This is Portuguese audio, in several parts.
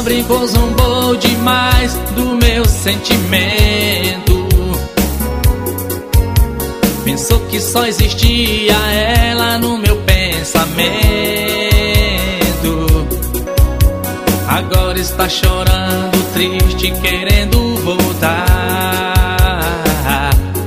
Ela brincou, zombou demais do meu sentimento. Pensou que só existia ela no meu pensamento. Agora está chorando, triste, querendo voltar.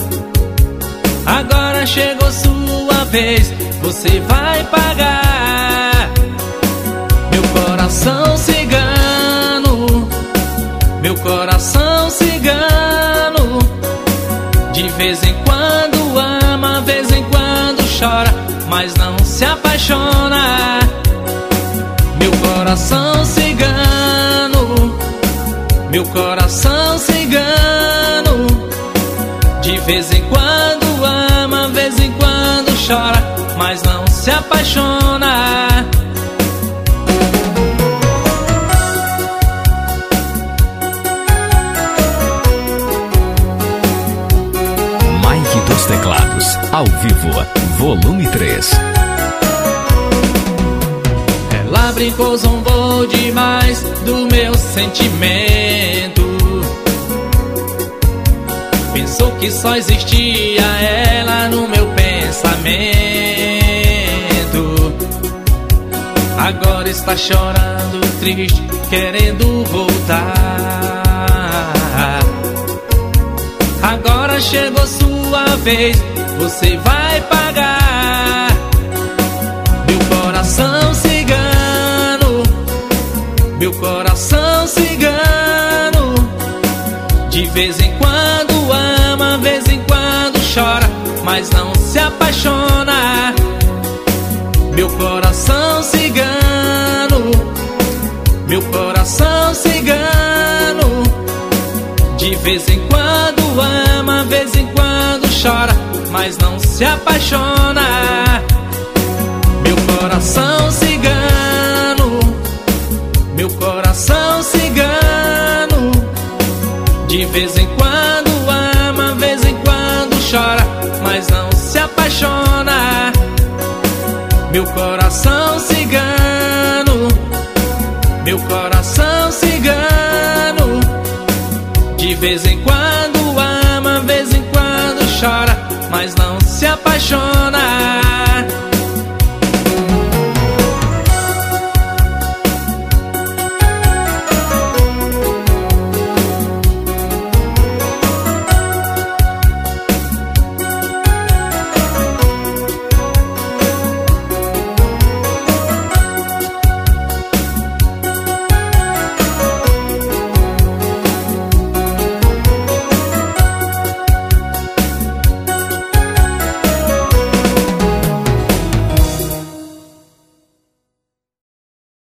Agora chegou sua vez, você vai pagar. Meu coração cigano, meu coração cigano, de vez em quando ama, vez em quando chora, mas não se apaixona. Meu coração cigano, meu coração cigano, de vez em quando ama, vez em quando chora, mas não se apaixona. Mike dos Teclados, ao vivo, volume 3. Ela brincou, zombou demais do meu sentimento. Pensou que só existia ela no meu pensamento. Agora está chorando, triste, querendo voltar. Agora chegou sua vez, você vai pagar. Meu coração cigano, meu coração cigano, de vez em quando ama, vez em quando chora, mas não se apaixona. Meu coração cigano, meu coração cigano, de vez em quando ama, vez em quando chora, mas não se apaixona. Meu coração cigano, meu coração cigano, de vez em quando ama, vez em quando chora, mas não se apaixona. Meu coração cigano, meu coração cigano, de vez em quando ama, vez em quando chora, mas não se apaixona.